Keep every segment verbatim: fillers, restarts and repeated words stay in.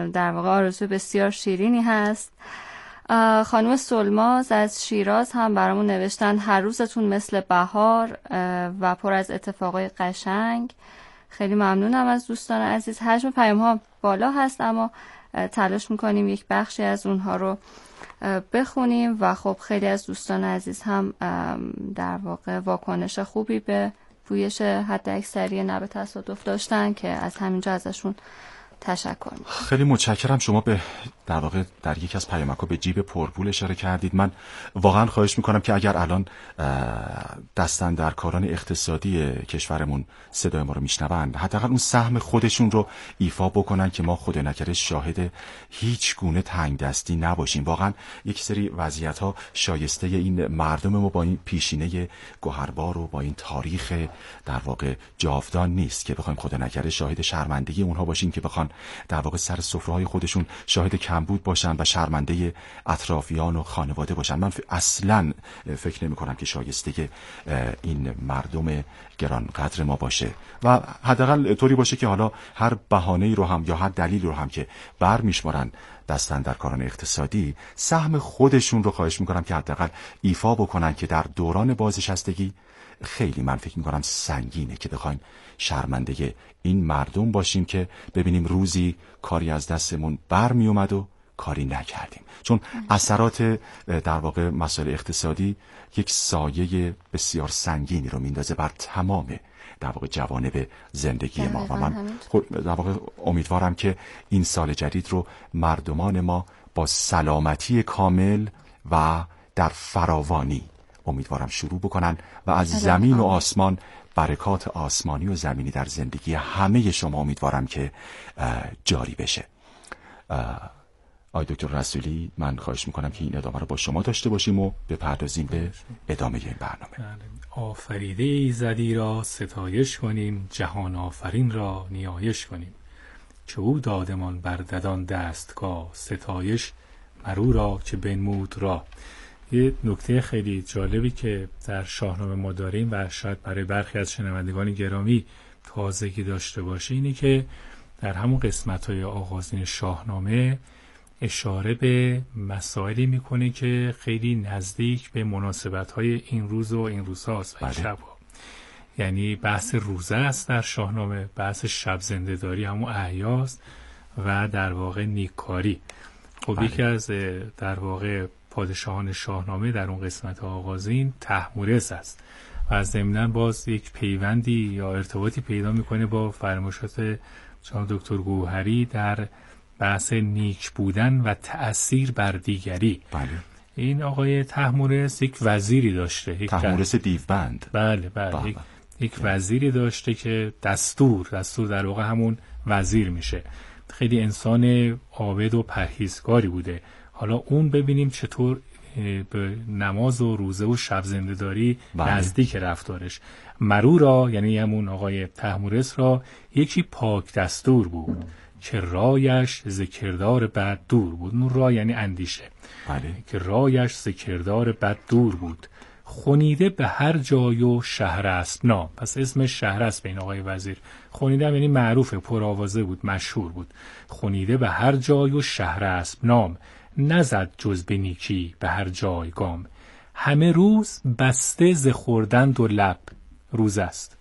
در واقع آرزو بسیار شیرینی هست. خانم سلماز از شیراز هم برامون نوشتن هر روزتون مثل بهار و پر از اتفاقای قشنگ. خیلی ممنونم از دوستان عزیز. حجم پیام ها بالا هست اما تلاش میکنیم یک بخشی از اونها رو بخونیم و خب خیلی از دوستان عزیز هم در واقع واکنش خوبی به پویش حد اکثری نه به تصادف داشتن که از همینجا ازشون تشکر میکنم. خیلی متشکرم. شما به در واقع در یک از پیامک‌ها به جیب پرپول اشاره کردید. من واقعا خواهش میکنم که اگر الان دستاندرکاران اقتصادی کشورمون صدای ما رو میشنوند، حداقل اون سهم خودشون رو ایفا بکنن که ما خدا نکرده شاهد هیچ گونه تنگ دستی نباشیم. واقعا یک سری وضعیت‌ها شایسته این مردم ما با این پیشینه گوهربار و با این تاریخ در واقع جاودان نیست که بخوایم خدا نکرده شاهد شرمندگی اونها باشیم که بخوان در واقع سر سفره‌های خودشون شاهد کمبود باشن و شرمنده اطرافیان و خانواده باشن. من اصلا فکر نمی کنم که شایسته این مردم گرانقدر ما باشه و حداقل طوری باشه که حالا هر بهانه‌ای رو هم یا هر دلیلی رو هم که بر میشمارن دستاندرکاران اقتصادی، سهم خودشون رو خواهش میکنم که حداقل ایفا بکنن که در دوران بازنشستگی خیلی من فکر میکنم سنگینه که بخوایم شرمنده این مردم باشیم که ببینیم روزی کاری از دستمون بر می اومد و کاری نکردیم، چون اثرات در واقع مسائل اقتصادی یک سایه بسیار سنگینی رو میندازه بر تمام در واقع جوانب زندگی ما و من در واقع امیدوارم که این سال جدید رو مردمان ما با سلامتی کامل و در فراوانی امیدوارم شروع بکنن و از زمین و آسمان برکات آسمانی و زمینی در زندگی همه شما امیدوارم که جاری بشه. آقای دکتر رسولی، من خواهش میکنم که این ادامه رو با شما داشته باشیم و بپردازیم به ادامه این برنامه. آفریده ایزدی را ستایش کنیم، جهان آفرین را نیایش کنیم، که او دادمان برددان دستگاه، ستایش مرو را که بنمود را. یه نکته خیلی جالبی که در شاهنامه ما داریم و شاید برای برخی از شنوندگان گرامی تازگی داشته باشه اینه که در همون قسمت‌های آغازین شاهنامه اشاره به مسائلی میکنه که خیلی نزدیک به مناسبت‌های این روز و این روزهاست و این شب‌ها. یعنی بحث روزه است در شاهنامه، بحث شب زنده‌داری همون احیاست و در واقع نیککاری. خب یکی از در واقع پادشاهان شاهنامه در اون قسمت آغازین طهمورث است و ضمناً باز یک پیوندی یا ارتباطی پیدا میکنه با فرمایشات جناب دکتر گوهری در بحث نیک بودن و تأثیر بر دیگری. بله. این آقای طهمورث یک وزیری داشته، طهمورث دیوبند. بله بله, بله. یک, یک وزیری داشته که دستور دستور در واقع همون وزیر میشه. خیلی انسان عابد و پرهیزکاری بوده. حالا اون ببینیم چطور به نماز و روزه و شب زنده‌داری نزدیک رفتارش. مرو را یعنی همون آقای طهمورث را یکی پاک دستور بود که رایش ذکردار بد دور بود. اون را یعنی اندیشه. بله. که رایش ذکردار بد دور بود، خونیده به هر جای و شهر است نام. پس اسم شهر است به این آقای وزیر. خونیده یعنی معروفه، پرآوازه بود، مشهور بود. خونیده به هر جای و شهر است نام، نزد جز به نیکی به هر جای گام. همه روز بسته ز خوردن و لب، روز است.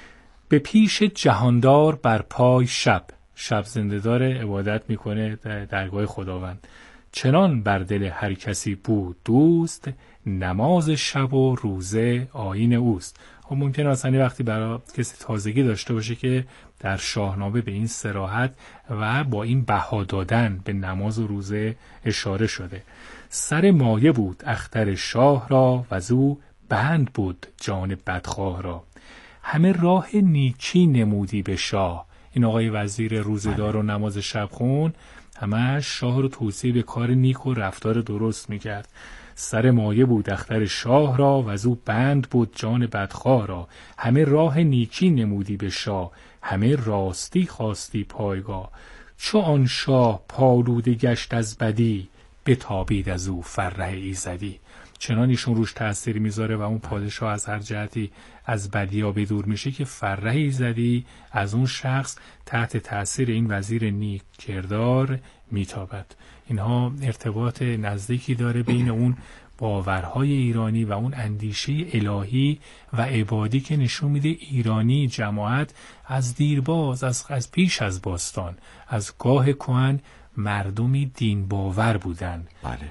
به پیش جهاندار بر پای شب، شب زنده‌دار عبادت میکنه در درگاه خداوند. چنان بر دل هر کسی بود دوست، نماز شب و روزه آیین اوست. خب ممکنه اصلا وقتی برای کسی تازگی داشته باشه که در شاهنامه به این صراحت و با این بها دادن به نماز و روزه اشاره شده. سر مایه بود اختر شاه را، و زو بند بود جان بدخواه را. همه راه نیکی نمودی به شاه. این آقای وزیر روزه‌دار و نماز شب خون همه شاه رو توصیه به کار نیک و رفتار درست میکرد. سر مایه بود اختر شاه را، و زو بند بود جان بدخواه را. همه راه نیکی نمودی به شاه، همه راستی خواستی پایگاه. چو آن شاه پالوده گشت از بدی، بتابید از او فره ایزدی. چنان ایشون روش تأثیر میذاره و اون پادشاه از هر جهتی از بدیا به دور میشه که فره ایزدی از اون شخص تحت تأثیر این وزیر نیک کردار میتابد. اینها ارتباط نزدیکی داره بین اون باورهای ایرانی و اون اندیشه الهی و عبادی که نشون میده ایرانی جماعت از دیرباز، از, از پیش از باستان، از گاه کهن مردمی دین باور بودند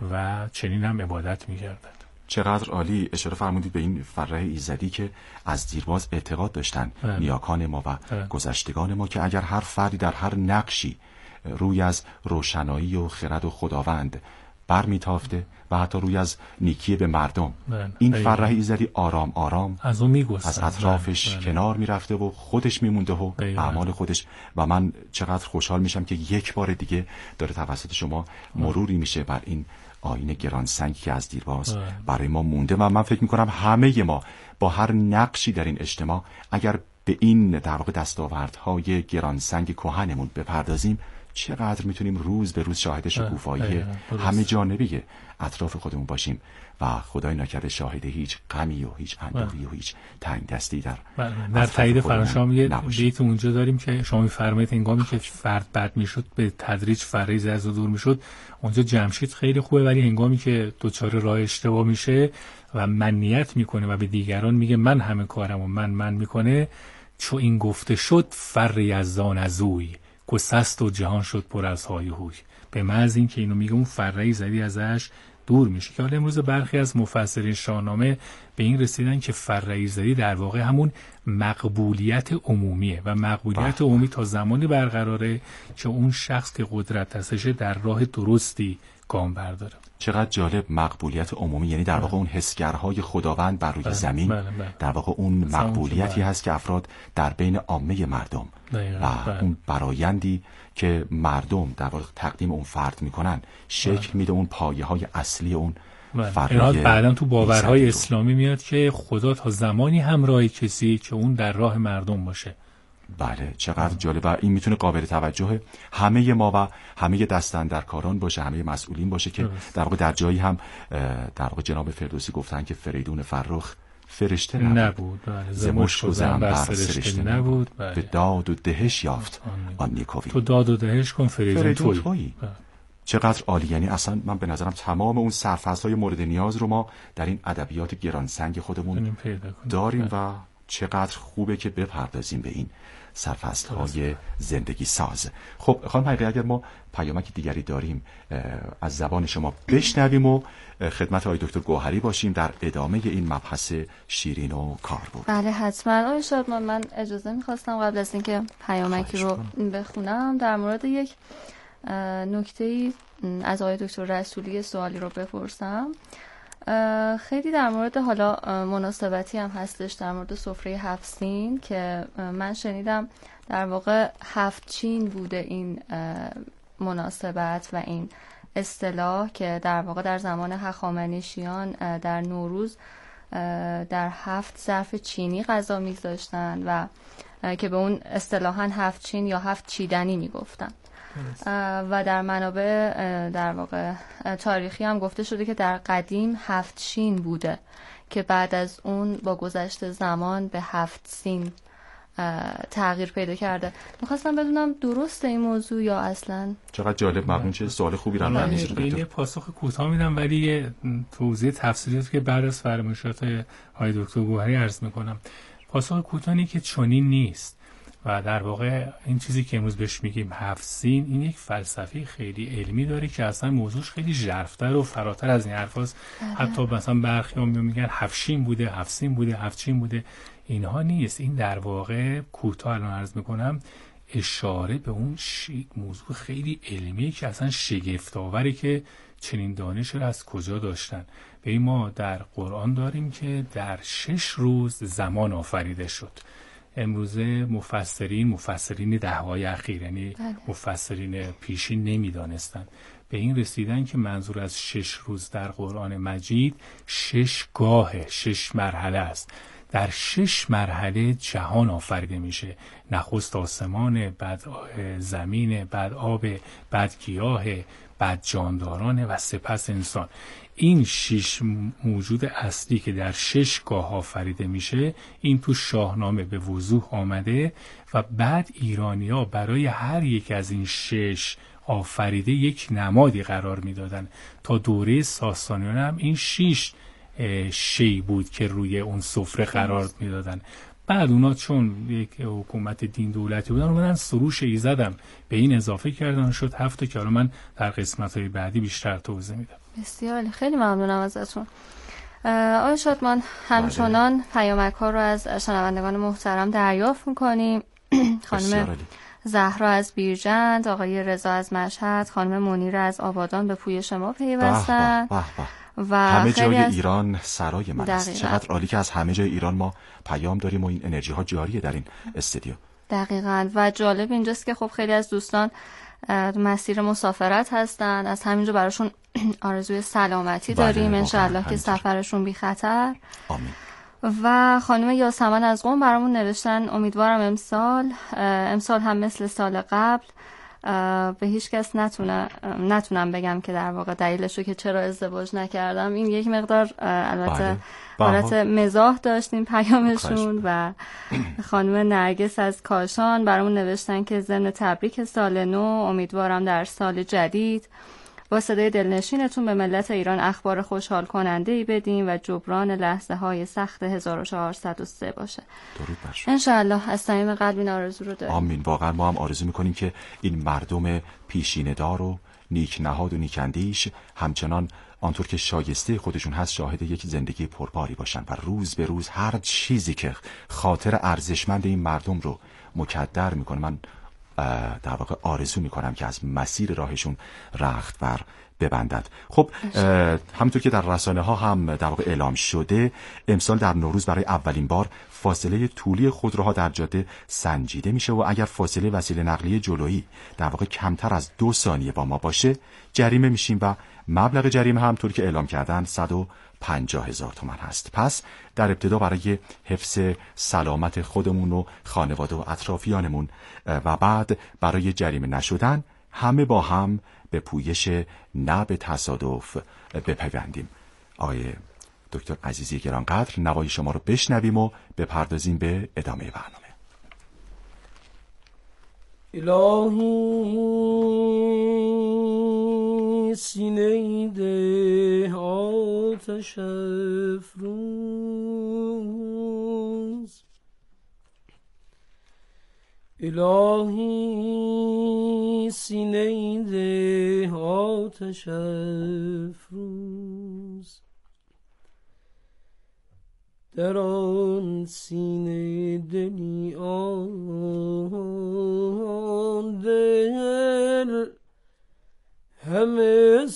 و چنین هم عبادت میکردند. چقدر عالی. اشاره فرمودید به این فره ایزدی که از دیرباز اعتقاد داشتن بله. نیاکان ما و بله. گذشتگان ما که اگر هر فردی در هر نقشی روی از روشنایی و خرد و خداوند برمیتافته و حتی روی از نیکی به مردم بله. این فره ایزدی آرام آرام از اون میگذشت، از اطرافش بله. کنار میرفته و خودش میمونده و بله. اعمال خودش. و من چقدر خوشحال میشم که یک بار دیگه داره توسط شما مروری میشه بر این آیین گرانسنگ که از دیرباز برای ما مونده و من فکر میکنم همه ما با هر نقشی در این اجتماع اگر به این در واقع دستاوردهای گرانسنگ کهنمون بپردازیم چقدر میتونیم روز به روز شاهد شکوفایی همه جانبه اطراف خودمون باشیم و خدای نکرده شاهد هیچ غمی و هیچ اندوهی و هیچ تنگ دستی در در تایید فرانشام یه بیت اونجا داریم که شما می‌فرمایید هنگامی که فرد بد میشد به تدریج فریض از دور میشد. اونجا جمشید خیلی خوبه، ولی هنگامی که دوچار راه اشتباه میشه و منیت میکنه و به دیگران میگه من همه کارمو من من میکنه، چو این گفته شد فر یزدان از اوی گسست و جهان شد پر از های هوی. به محض این که اینو میگه اون فره ایزدی ازش دور میشه که حالا امروز برخی از مفسرین شاهنامه به این رسیدن که فره ایزدی در واقع همون مقبولیت عمومیه و مقبولیت عمومی تا زمانی برقراره که اون شخص که قدرت هستش در راه درستی گام برداره. چقدر جالب. مقبولیت عمومی یعنی در واقع اون حسگرهای خداوند بر روی بله، زمین بله، بله. در واقع اون مقبولیتی هست که افراد در بین عامه مردم بله، و بله. اون برایندی که مردم در واقع تقدیم اون فرد میکنن شکل میده اون پایه های اصلی اون فرد. بعداً تو باورهای اسلامی میاد که خدا تا زمانی همراه کسی که اون در راه مردم باشه. بله چقدر جالب و این میتونه قابل توجه همه ما و همه دستاندرکاران باشه، همه مسئولین باشه که در واقع در جایی هم در واقع جناب فردوسی گفتن که فریدون فرخ فرشته نبود, نبود. بله. ز مشک و زنبر سرشته نبود بله. به داد و دهش یافت آن نیکویی. تو داد و دهش کن فریدون, فریدون تویی. بله. چقدر عالی. یعنی اصلا من به نظرم تمام اون سرفصل‌های مورد نیاز رو ما در این ادبیات گرانسنگ خودمون داریم بله. و چقدر خوبه که بپردازیم به این سرفصل‌های زندگی ساز. خب خانم حقیقی اگر ما پیامک دیگری داریم از زبان شما بشنویم و خدمت آقای دکتر گوهری باشیم در ادامه این مبحث شیرین و کاربرد. بله حتما آقای شادمان، من اجازه میخواستم قبل از اینکه پیامکی رو بخونم در مورد یک نکته‌ای از آقای دکتر رسولی سوالی رو بپرسم. خیلی در مورد حالا مناسبتی هم هستش در مورد سفره هفت سین که من شنیدم در واقع هفت چین بوده این مناسبت و این اصطلاح که در واقع در زمان هخامنشیان در نوروز در هفت ظرف چینی غذا می‌گذاشتن و که به اون اصطلاحاً هفت چین یا هفت چیدنی میگفتن و در منابع در واقع تاریخی هم گفته شده که در قدیم هفت شین بوده که بعد از اون با گذشت زمان به هفت سین تغییر پیدا کرده. میخواستم بدونم درست این موضوع یا اصلا؟ چقدر جالب. ممنون. چه سوال خوبی رو من یه پاسخ کوتاه میدم ولی یه توضیح تفصیلی که بعد از فرمایشات آقای دکتر گوهری عرض میکنم. پاسخ کوتاهی که چنین نیست و در واقع این چیزی که امروز بهش میگیم هفت سین این یک فلسفه خیلی علمی داره که اصلا موضوعش خیلی ژرف‌تر و فراتر از این حرفاست. حتی مثلا برخی هم میگن هفت شین بوده، هفت سین بوده، هفت چین بوده. اینها نیست. این در واقع کوتاه الان عرض میکنم اشاره به اون موضوع خیلی علمی که اصلا شگفت‌آوره که چنین دانش رو از کجا داشتن. به این ما در قرآن داریم که در شش روز زمان آفریده شد. امروزه مفسرین مفسرین دهه‌های اخیر یعنی مفسرین پیشین نمیدانستند. به این رسیدن که منظور از شش روز در قرآن مجید شش گاه شش مرحله است. در شش مرحله جهان آفریده میشه. نخست آسمان، بعد زمین، بعد آب، بعد گیاه، بعد جاندارانه و سپس انسان. این شش موجود اصلی که در شش گاه آفریده میشه، این تو شاهنامه به وضوح آمده و بعد ایرانی‌ها برای هر یک از این شش آفریده یک نمادی قرار میدادن. تا دوره ساسانیان هم این شش شی بود که روی اون سفره قرار میدادن. بعد اونا چون یک حکومت دین دولتی بودن اومدن سروش ایزدم به این اضافه کردن، شد هفت که حالا من در قسمت‌های بعدی بیشتر توضیح میدم. بسیار خیلی ممنونم ازتون. آقای شادمان، همچنان پیامک ها رو از شنوندگان محترم دریافت میکنیم. خانم زهرا از بیرجند، آقای رضا از مشهد، خانم منیره از آبادان به پویش ما پیوستن و همه جای از... ایران سرای من است. چقدر عالی که از همه جای ایران ما پیام داریم و این انرژی ها جاریه در این استودیو. دقیقاً. و جالب اینجاست که خب خیلی از دوستان مسیر مسافرت هستن، از همینجا براشون آرزوی سلامتی داریم، انشاءالله که سفرشون بی خطر. آمین. و خانم یاسمن از قم برامون نوشتن امیدوارم امسال امسال هم مثل سال قبل به هیچ کس نتونه نتونم بگم که در واقع دلیلشو که چرا ازدواج نکردم. این یک مقدار البته حالت مزاح داشتیم پیامشون. و خانم نرگس از کاشان برامون نوشتن که ضمن تبریک سال نو، امیدوارم در سال جدید با صدای دلنشینتون به ملت ایران اخبار خوشحال کننده ای بدیم و جبران لحظه های سخت هزار و چهارصد و سه باشه. درود بر شما. انشاءالله از صمیم قلب این آرزو رو داریم. آمین. واقعا ما هم آرزو میکنیم که این مردم پیشینه‌دار و نیک نهاد و نیکندیش همچنان آنطور که شایسته خودشون هست شاهد یک زندگی پرباری باشن و روز به روز هر چیزی که خاطر ارزشمند این مردم رو مکدر میکنه، من در واقع آرزو میکنم که از مسیر راهشون رخت بر ببندد. خب همونطور که در رسانه ها هم در واقع اعلام شده، امسال در نوروز برای اولین بار فاصله طولی خودروها در جاده سنجیده میشه و اگر فاصله وسیله نقلیه جلویی در واقع کمتر از دو ثانیه با ما باشه جریمه میشیم و مبلغ جریمه هم طور که اعلام کردن صد و پنجاه هزار تومان هست. پس در ابتدا برای حفظ سلامت خودمون و خانواده و اطرافیانمون و بعد برای جریمه نشدن همه با هم به پویش نه به تصادف بپیوندیم. آقای دکتر عزیزی گرانقدر، نوای شما رو بشنویم و بپردازیم به ادامه برنامه. الهی سینه ده آتش افروز، الهی سینه ده آتش افروز، در آن سینه دلی آن دل همه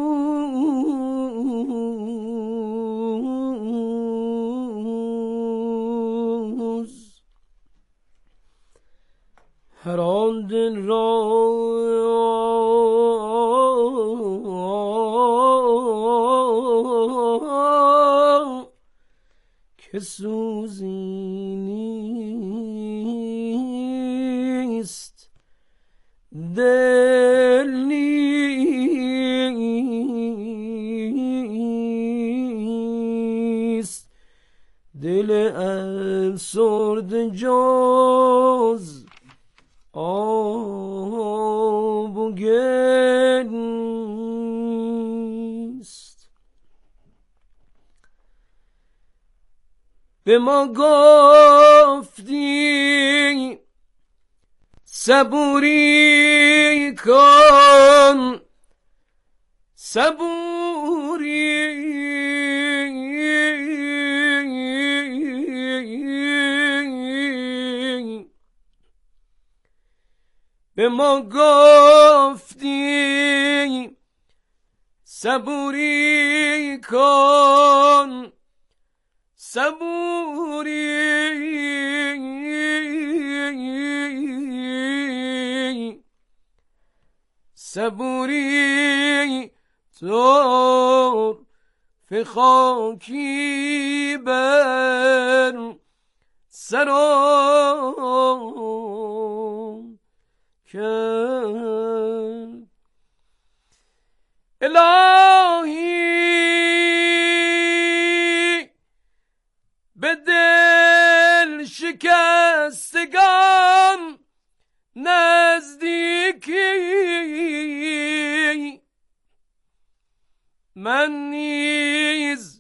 سوز، هر آن دل را که سوزی نیست، دل نیست، دل افسرده جز آب و گل نیست. به ما گفتی صبوری کن، صبوری به ما گفتی صبوری کن، صبوری صبوری تو فخاکی بر سرم کرد. الهی به دل شکستگان نزدیکی، من نیز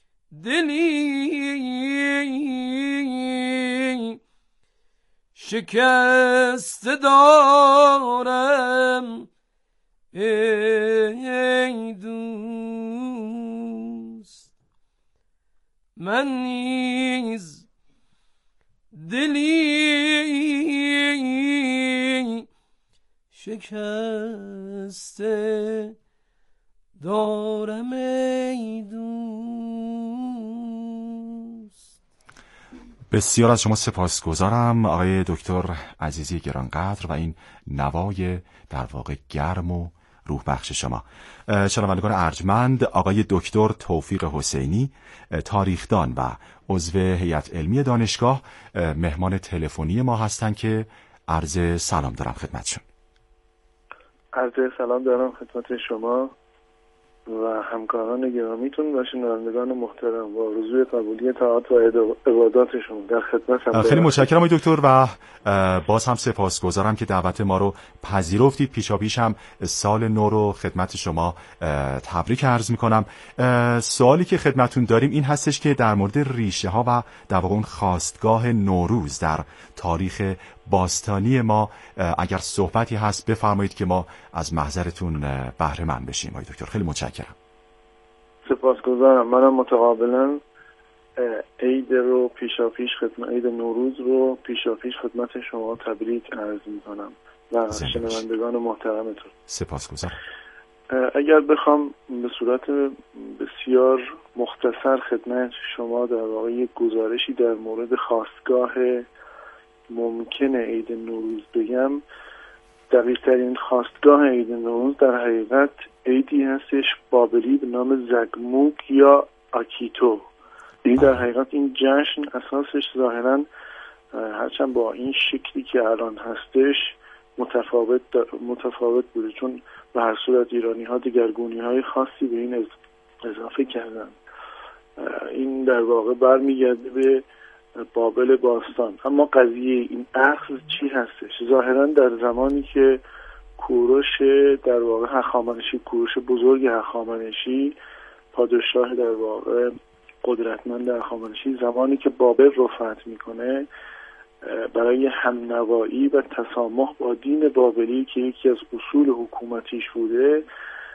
دلی شکسته دارم ای دوست، من نیز دلی شکسته دارم ای دوست. بسیار از شما سپاسگزارم آقای دکتر عزیزی گرانقدر و این نوای در واقع گرم و روح بخش شما. شنوندگان ارجمند، آقای دکتر توفیق حسینی، تاریخدان و عضو هیئت علمی دانشگاه، مهمان تلفنی ما هستند که عرض سلام دارم خدمتشون. عرض سلام دارم خدمت شما و همکاران گرامیتون و شنوندگان محترم و آرزوی قبولی طاعات و عباداتشون در خدمتم. خیلی متشکرم آقای دکتر و باز هم سپاسگزارم که دعوت ما رو پذیرفتید. پیشاپیش هم سال نو رو خدمت شما تبریک عرض میکنم. سوالی که خدمتون داریم این هستش که در مورد ریشه ها و در واقع اون خواستگاه نوروز در تاریخ باستانی ما اگر صحبتی هست بفرمایید که ما از محضرتون بهره مند بشیم. آقای دکتر خیلی متشکرم. سپاسگزارم. منم متقابلا عید رو پیشاپیش خدمت عید نوروز رو پیشاپیش خدمت شما تبریک عرض میکنم و شنوندگان محترمتون. سپاسگزارم. اگر بخوام به صورت بسیار مختصر خدمت شما در واقع یک گزارشی در مورد خواستگاه ممکن عید نوروز بگم، دقیق ترین خواستگاه عید نوروز در حقیقت عیدی هستش بابلی به نام زگموک یا آکیتو. این در حقیقت این جشن اساسش ظاهرا هرچند با این شکلی که الان هستش متفاوت متفاوت بوده، چون به هر صورت ایرانی ها دگرگونی های خاصی به این اضافه کردن. این در واقع برمیگرده به بابل باستان. اما قضیه این اخذ چی هستش؟ ظاهرا در زمانی که کوروش در واقع هخامنشی، کوروش بزرگ هخامنشی، پادشاه در واقع قدرتمند هخامنشی، زمانی که بابل رو فتح میکنه برای همنوایی و تسامح با دین بابلی که یکی از اصول حکومتیش بوده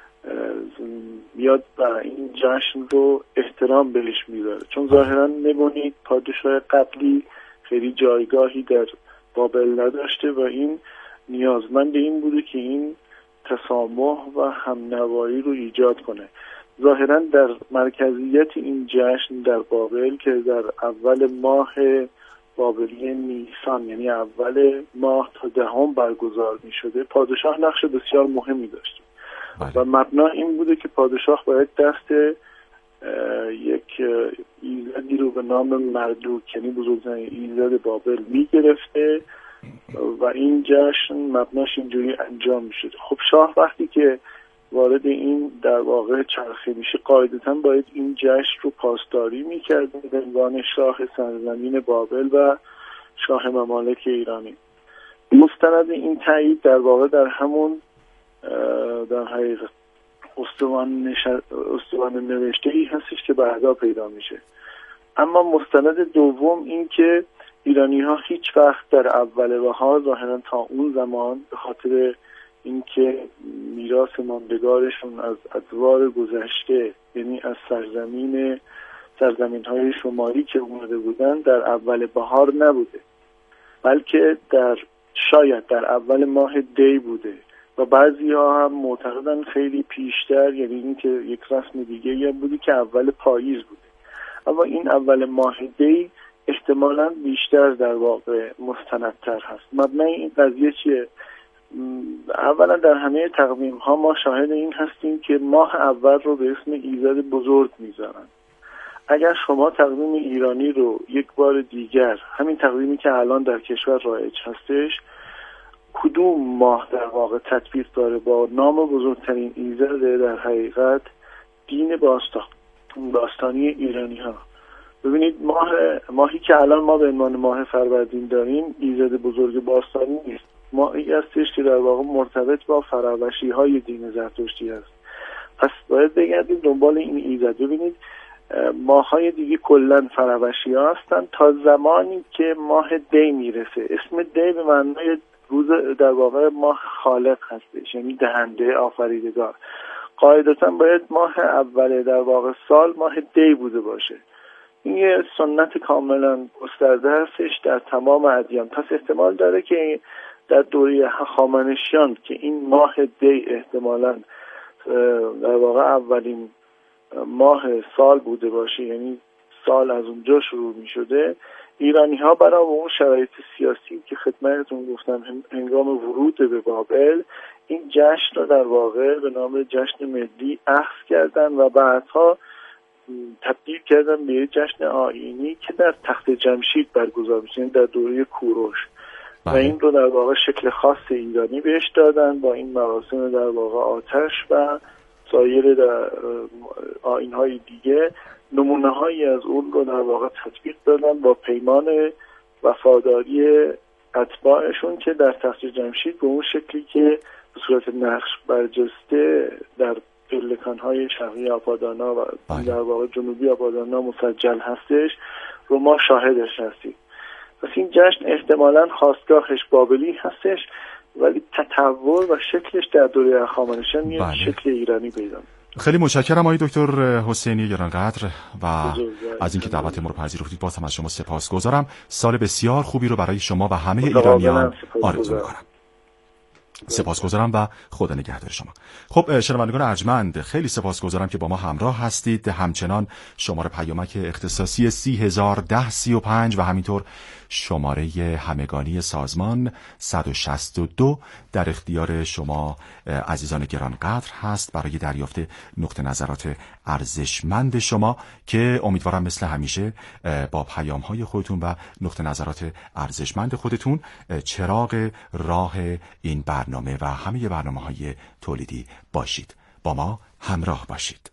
میاد و این جشن رو احترام بهش میذاره، چون ظاهرا نبونید پادشاه قبلی خیلی جایگاهی در بابل نداشته و این نیازمند این بوده که این تسامح و همنوایی رو ایجاد کنه. ظاهرا در مرکزیت این جشن در بابل که در اول ماه بابلی نیسان، یعنی اول ماه تا دهم برگزار می شده، پادشاه نقش بسیار مهمی داشته و مبنا این بوده که پادشاه باید دست یک ایزدی رو به نام مردوک، یعنی بزرگترین ایزد بابل می گرفته و این جشن مبناش اینجوری انجام می شده. خب شاه وقتی که وارد این در واقع چرخه میشه قاعدتاً باید این جشن رو پاسداری میکرده به عنوان شاه سرزمین بابل و شاه ممالک ایرانی. مستند این تایید در واقع در همون در حقیقت استوان, نش... استوان نوشته ای هستش که بعدا پیدا میشه. اما مستند دوم این که ایرانی ها هیچ وقت در اول بهار ظاهرا تا اون زمان به خاطر اینکه میراث ماندگارشون از ادوار گذشته، یعنی از سرزمین سرزمین های شمالی که اومده بودن، در اول بهار نبوده، بلکه در شاید در اول ماه دی بوده و بعضی ها هم معتقدن خیلی پیشتر، یعنی اینکه یک رسم دیگه هم بوده که اول پاییز بوده. اما این اول ماه دی احتمالاً بیشتر در واقع مستندتر هست. مبنای این قضیه چیه؟ اولا در همه تقویم ها ما شاهد این هستیم که ماه اول رو به اسم ایزد بزرگ میذارن. اگر شما تقویم ایرانی رو یک بار دیگر، همین تقویمی که الان در کشور رایج هستش، کدوم ماه در واقع تطبیق داره با نام بزرگترین ایزد در حقیقت دین باستان باستانی ایرانی ها. ببینید ماه ماهی که الان ما به عنوان ماه فروردین داریم ایزد بزرگ باستانی نیست، ماهی هستش که در واقع مرتبط با فرابشی های دین زرتشتی است. پس باید بگردیم دنبال این ایزد. ببینید ماه‌های دیگه کلا فرابشی ها هستن تا زمانی که ماه دی میرسه. اسم دی به معنای روز در واقع ماه خالق هستش، یعنی دهنده، آفریدگار. قاعدتا باید ماه اول در واقع سال ماه دی بوده باشه. این یه سنت کاملا گسترده هستش در تمام ادیان. پس احتمال داره که در دوره هخامنشیان که این ماه دی احتمالاً در واقع اولین ماه سال بوده باشه، یعنی سال از اونجا شروع می شده، ایرانی ها برای اون شرایط سیاسی که خدمتتون گفتم هنگام ورود به بابل این جشن رو در واقع به نام جشن ملی اخذ کردن و بعدها تبدیل کردن به یک جشن آیینی که در تخت جمشید برگزار میشه، در دوره کوروش. و این رو در واقع شکل خاص ایرانی بهش دادن با این مراسم در واقع آتش و سایر در آیین‌های دیگه. نمونه هایی از اون رو در واقع تطبیق دادن با پیمان وفاداری اتباعشون که در تخت جمشید به اون شکلی که به صورت نقش برجسته در پلکان‌های شرقی آبادانا و در واقع جنوبی آبادانا مسجل هستش رو ما شاهدش هستیم. پس این جشن احتمالاً خاستگاهش بابلی هستش، ولی تطور و شکلش در دوره هخامنشیان یه شکل ایرانی پیدا می‌کنه. خیلی متشکرم آقای دکتر حسینی گرانقدر و از اینکه دعوت ما رو پذیرفتید. باز هم از شما سپاسگزارم. سال بسیار خوبی رو برای شما و همه ایرانیان آرزو می‌کنم. سپاسگزارم و خدا نگهدار شما. خب شنوندگان ارجمند، خیلی سپاسگزارم که با ما همراه هستید. همچنان شماره پیامک اختصاصی سی هزار ده سی و پنج و همینطور شماره همگانی سازمان صد و شصت و دو در اختیار شما عزیزان گرانقدر هست برای دریافت نقطه نظرات ارزشمند شما که امیدوارم مثل همیشه با پیام‌های خودتون و نقطه نظرات ارزشمند خودتون چراغ راه این برنامه و همه برنامه‌های تولیدی باشید. با ما همراه باشید.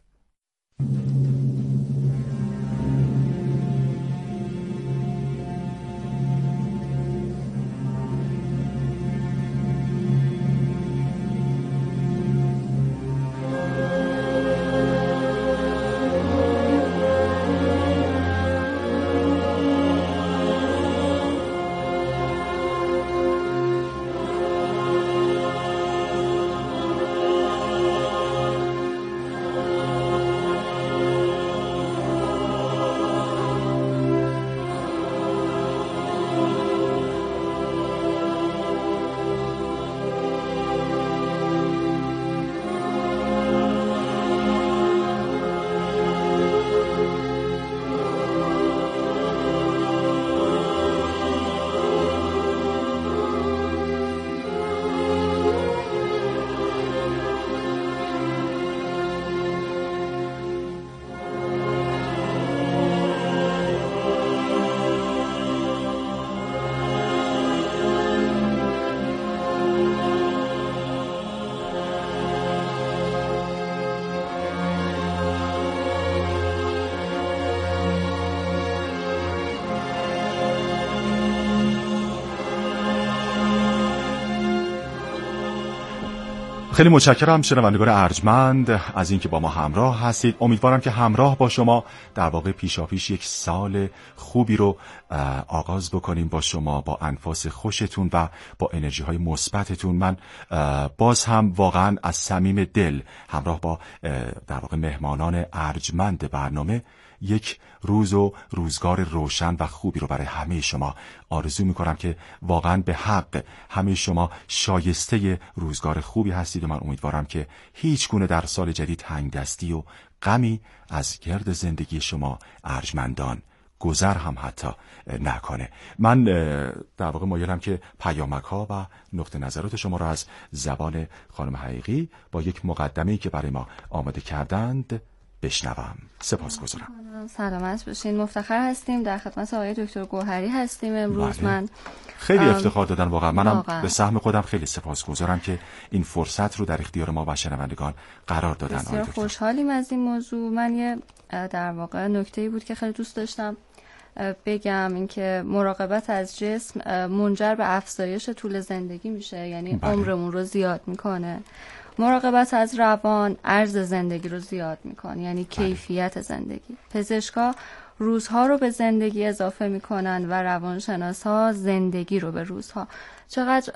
خیلی متشکرم شنوندگان ارجمند از اینکه با ما همراه هستید. امیدوارم که همراه با شما در واقع پیشاپیش یک سال خوبی رو آغاز بکنیم با شما، با انفاس خوشتون و با انرژی های مثبتتون. من باز هم واقعا از صمیم دل همراه با در واقع مهمانان ارجمند برنامه یک روز و روزگار روشن و خوبی رو برای همه شما آرزو میکنم که واقعا به حق همه شما شایسته روزگار خوبی هستید و من امیدوارم که هیچ گونه در سال جدید تنگدستی و غمی از گرد زندگی شما ارجمندان گذر هم حتی نکنه. من در واقع مایلم که پیامک ها و نقطه نظرات شما را از زبان خانم حقیقی با یک مقدمه‌ای که برای ما آماده کردند بشنوم. سپاسگزارم. سلامت باشین. مفتخر هستیم در خدمت آقای دکتر گوهری هستیم امروز. بله. من خیلی افتخار دادن واقعا. منم واقعا. به سهم خودم خیلی سپاسگزارم که این فرصت رو در اختیار ما و شنوندگان قرار دادن. بسیار خوشحالیم از این موضوع. من یه در واقع نکته‌ای بود که خیلی دوست داشتم بگم، اینکه مراقبت از جسم منجر به افزایش طول زندگی میشه، یعنی بله. عمرمون رو زیاد میکنه. مراقبت از روان عرض زندگی رو زیاد میکنه، یعنی بله. کیفیت زندگی. پزشکا روزها رو به زندگی اضافه میکنن و روانشناسا زندگی رو به روزها. چقدر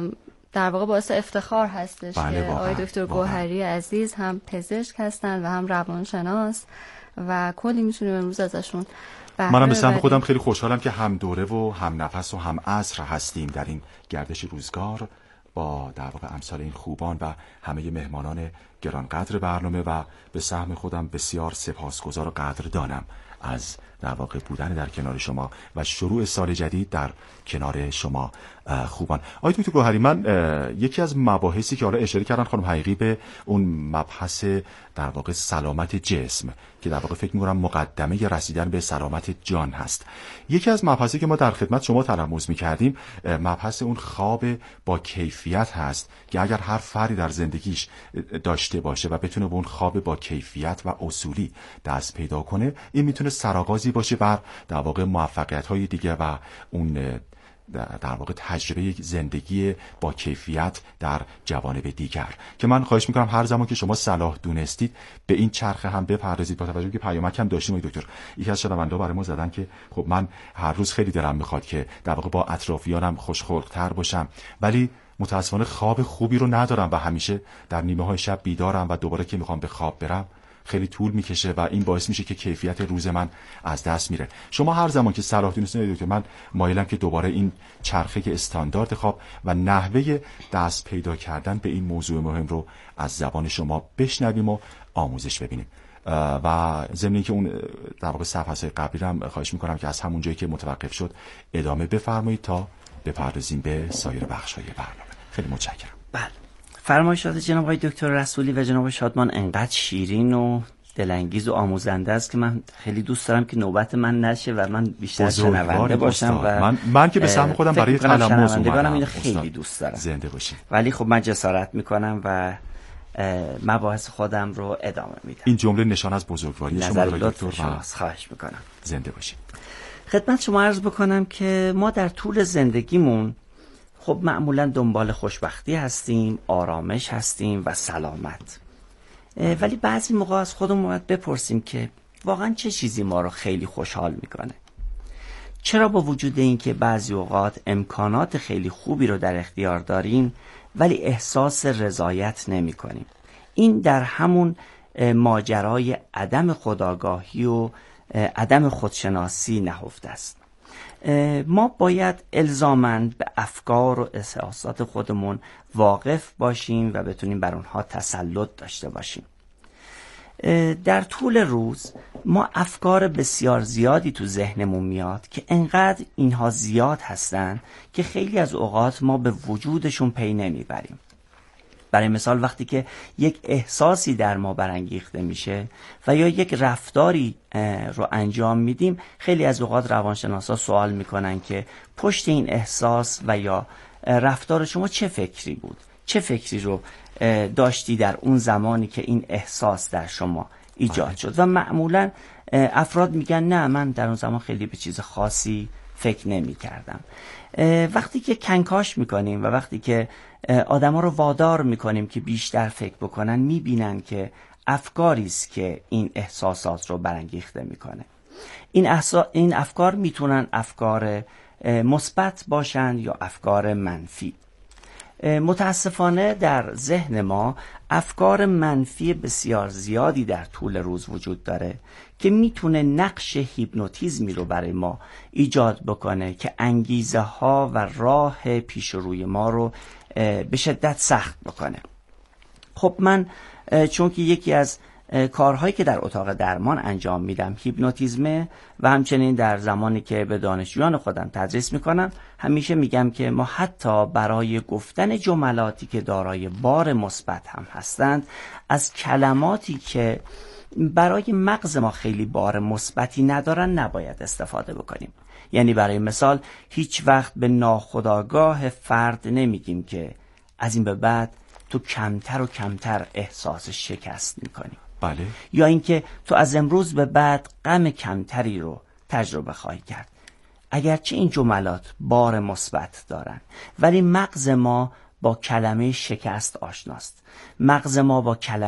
در واقع باعث افتخار هستش بله که آقای دکتر گوهری عزیز هم پزشک هستن و هم روانشناس و کلی میتونیم امروز ازشون منم به سهم خودم خیلی خوشحالم که هم دوره و هم نفس و هم عصر هستیم در این گردش روزگار با در واقع امثال این خوبان و همه مهمانان گرانقدر برنامه و به سهم خودم بسیار سپاسگزار و قدردانم از در واقع بودن در کنار شما و شروع سال جدید در کنار شما خوبان. آقای دکتر گوهری، من یکی از مباحثی که حالا اشاره کردن خانم حقیقی به اون مبحث در واقع سلامت جسم که در واقع فکر می‌کنم مقدمه رسیدن به سلامت جان هست. یکی از مباحثی که ما در خدمت شما تلمس می‌کردیم مبحث اون خواب با کیفیت هست که اگر هر فردی در زندگیش داشته باشه و بتونه به اون خواب با کیفیت و اصولی دست پیدا کنه، این میتونه سرآغازی باشه بر در واقع موفقیت‌های دیگه و اون در واقع تجربه زندگی با کیفیت در جوانب دیگر که من خواهش میکنم هر زمان که شما صلاح دونستید به این چرخه هم بپردازید. با توجه به که پیامک هم داشتیم آقای دکتر، یکی از شنوندا برای ما زدن که خب من هر روز خیلی دلم میخواد که در واقع با اطرافیانم خوشخلق‌تر باشم، ولی متاسفانه خواب خوبی رو ندارم و همیشه در نیمه های شب بیدارم و دوباره که میخوام به خواب برم خیلی طول میکشه و این باعث میشه که کیفیت روز من از دست میره. شما هر زمان که صلاح دونستید دکتر، من مایلم که دوباره این چرخه استاندارد خواب و نحوه دست پیدا کردن به این موضوع مهم رو از زبان شما بشنویم و آموزش ببینیم و ضمن که اون در واقع صفحه‌های قبلی هم خواهش میکنم که از همون جایی که متوقف شد ادامه بفرمایید تا بپردازیم به سایر بخش‌های برنامه. خیلی متشکرم. بله. فرمایشات جناب آقای دکتر رسولی و جناب شادمان انقدر شیرین و دلانگیز و آموزنده است که من خیلی دوست دارم که نوبت من نشه و من بیشتر شنونده باشم و من, من که به سهم خودم برای تلموز اومدم. اینو خیلی دوست دارم. زنده باشید. ولی خب من جسارت میکنم و مباحث خودم رو ادامه میدم. این جمله نشان از بزرگواری شما آقای دکتر. خواهش میکنم. زنده باشید. خدمت شما عرض بکنم که ما در طول زندگیمون خب معمولا دنبال خوشبختی هستیم، آرامش هستیم و سلامت. ولی بعضی موقع از خودمون باید بپرسیم که واقعا چه چیزی ما رو خیلی خوشحال میکنه؟ چرا با وجود این که بعضی اوقات امکانات خیلی خوبی رو در اختیار داریم ولی احساس رضایت نمی کنیم؟ این در همون ماجرای عدم خودآگاهی و عدم خودشناسی نهفته است. ما باید الزاماً به افکار و احساسات خودمون واقف باشیم و بتونیم بر اونها تسلط داشته باشیم. در طول روز ما افکار بسیار زیادی تو ذهنمون میاد که انقدر اینها زیاد هستن که خیلی از اوقات ما به وجودشون پی نمیبریم. برای مثال وقتی که یک احساسی در ما برانگیخته میشه و یا یک رفتاری رو انجام میدیم، خیلی از اوقات روانشناسا سوال میکنن که پشت این احساس و یا رفتار شما چه فکری بود؟ چه فکری رو داشتی در اون زمانی که این احساس در شما ایجاد شد؟ و معمولا افراد میگن نه، من در اون زمان خیلی به چیز خاصی فکر نمی کردم. وقتی که کنکاش میکنیم و وقتی که آدم ها رو وادار میکنیم که بیشتر فکر بکنن، میبینن که افکاری است که این احساسات رو برانگیخته میکنه. این, احسا... این افکار میتونن افکار مثبت باشن یا افکار منفی. متاسفانه در ذهن ما افکار منفی بسیار زیادی در طول روز وجود داره که میتونه نقش هیپنوتیزمی رو برای ما ایجاد بکنه که انگیزه ها و راه پیش روی ما رو به شدت سخت بکنه. خب من چون که یکی از کارهایی که در اتاق درمان انجام میدم هیپنوتیزمه و همچنین در زمانی که به دانشجویان خودم تدریس میکنم همیشه میگم که ما حتی برای گفتن جملاتی که دارای بار مثبت هم هستند از کلماتی که برای مغز ما خیلی بار مثبتی ندارن نباید استفاده بکنیم. یعنی برای مثال هیچ وقت به ناخودآگاه فرد نمیگیم که از این به بعد تو کمتر و کمتر احساس شکست میکنی. بله. یا اینکه تو از امروز به بعد غم کمتری رو تجربه خواهی کرد. اگرچه این جملات بار مثبت دارن ولی مغز ما با کلمه شکست آشناست. مغز ما با کلمه